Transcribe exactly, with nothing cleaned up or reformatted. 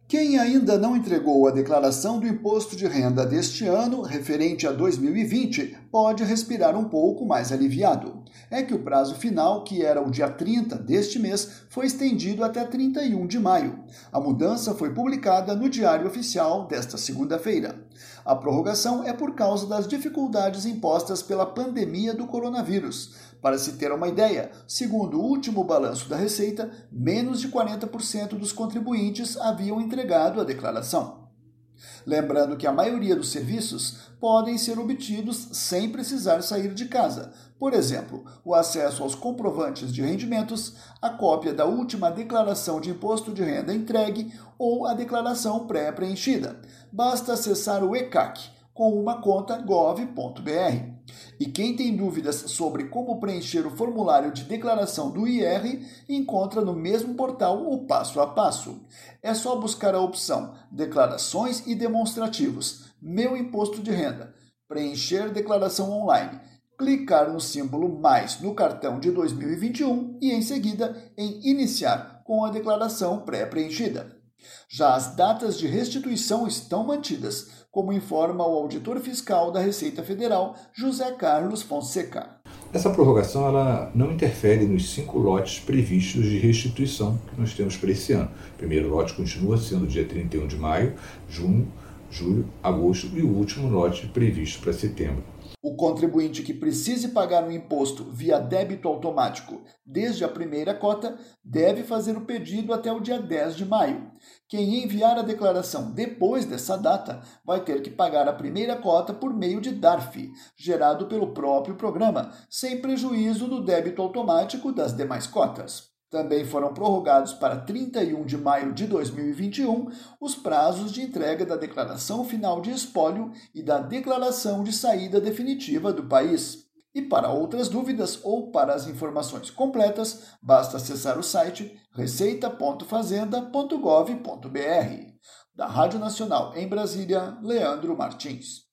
Quem ainda não entregou a declaração do imposto de renda deste ano, referente a dois mil e vinte, pode respirar um pouco mais aliviado. É que o prazo final, que era o dia trinta deste mês, foi estendido até trinta e um de maio. A mudança foi publicada no Diário Oficial desta segunda-feira. A prorrogação é por causa das dificuldades impostas pela pandemia do coronavírus. Para se ter uma ideia, segundo o último balanço da Receita, menos de quarenta por cento dos contribuintes haviam entregado a declaração. Lembrando que a maioria dos serviços podem ser obtidos sem precisar sair de casa. Por exemplo, o acesso aos comprovantes de rendimentos, a cópia da última declaração de imposto de renda entregue ou a declaração pré-preenchida. Basta acessar o E C A C com uma conta gov ponto br. E quem tem dúvidas sobre como preencher o formulário de declaração do I R, encontra no mesmo portal o passo a passo. É só buscar a opção Declarações e Demonstrativos, Meu Imposto de Renda, preencher declaração online, clicar no símbolo mais no cartão de dois mil e vinte e um e, em seguida, em Iniciar com a declaração pré-preenchida. Já as datas de restituição estão mantidas, como informa o auditor fiscal da Receita Federal, José Carlos Fonseca. Essa prorrogação ela não interfere nos cinco lotes previstos de restituição que nós temos para esse ano. O primeiro lote continua sendo dia trinta e um de maio, junho, julho, agosto e o último lote previsto para setembro. O contribuinte que precise pagar um imposto via débito automático desde a primeira cota deve fazer o pedido até o dia dez de maio. Quem enviar a declaração depois dessa data vai ter que pagar a primeira cota por meio de D A R F, gerado pelo próprio programa, sem prejuízo do débito automático das demais cotas. Também foram prorrogados para trinta e um de maio de dois mil e vinte e um os prazos de entrega da declaração final de espólio e da declaração de saída definitiva do país. E para outras dúvidas ou para as informações completas, basta acessar o site receita ponto fazenda ponto gov ponto br. Da Rádio Nacional em Brasília, Leandro Martins.